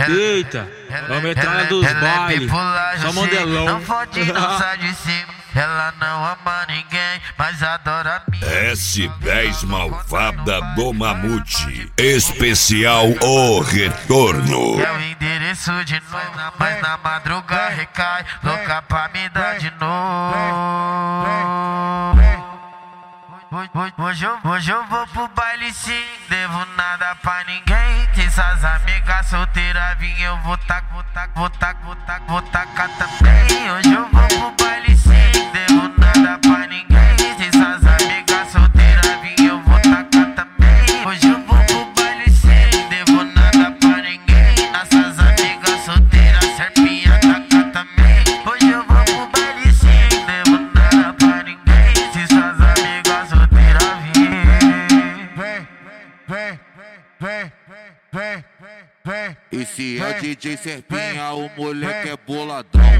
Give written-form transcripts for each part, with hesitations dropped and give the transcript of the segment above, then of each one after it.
Eita, vamos entrar na dos bailes, só modelão. Não fode, não sai de cima. Ela não ama ninguém, mas adora mim. S10 Malvada do Mamute. Especial O Retorno. É o endereço de novo, mas na madruga recai. Louca pra me dar de novo. Hoje eu vou pro baile sim, devo nada pra ninguém. Que essas amigas solteiras vim, eu vou tacar também. Hoje eu vou pro baile sim, devo nada pra ninguém. Se essas amigas solteiras vim, eu vou tacar também. Hoje eu vou pro baile sim, devo nada pra ninguém. Essas amigas solteiras, serpinha taca também. Hoje eu vou pro baile sim, devo nada pra ninguém. Se essas amigas solteiras vim. Esse é o DJ Serpinha, o moleque é boladão.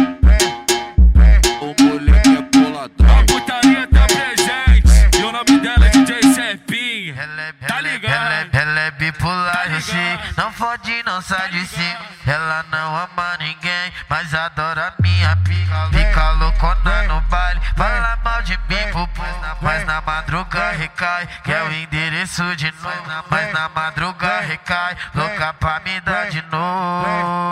O moleque é boladão. A putaria tá presente e o nome dela é DJ Serpinha. Tá ligado? Ela é bipolar, eu sei. Não fode, não sai de cima. Ela não ama ninguém, mas adora minha pica. Fica loucona no baile, fala mal de mim pro povo. Mas na madruga recai, que é o endereço de novo. Mas na madruga recai, louca pra me dar de novo.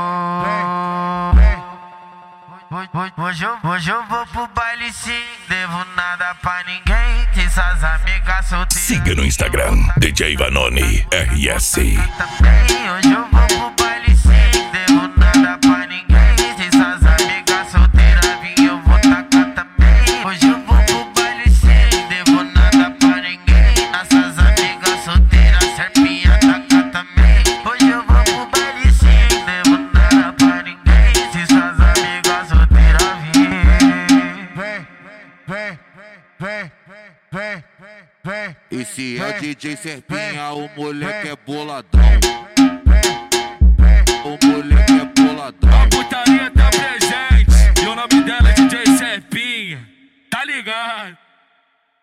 Hoje eu vou pro baile sim, devo nada pra ninguém. Que essas amigas solteiras. Siga no Instagram, DJ Vanoni RS. Também hoje eu vou pro baile sim, devo nada pra ninguém. Se essas amigas solteiras vim, eu vou tacar também. Hoje eu vou pro baile sim, devo nada pra ninguém. Essas amigas solteiras, serpinha taca também. Hoje eu vou pro baile sim, devo nada pra ninguém. Se essas amigas solteiras vim. Esse é o DJ Serpinha, o moleque é boladão. O moleque é boladão.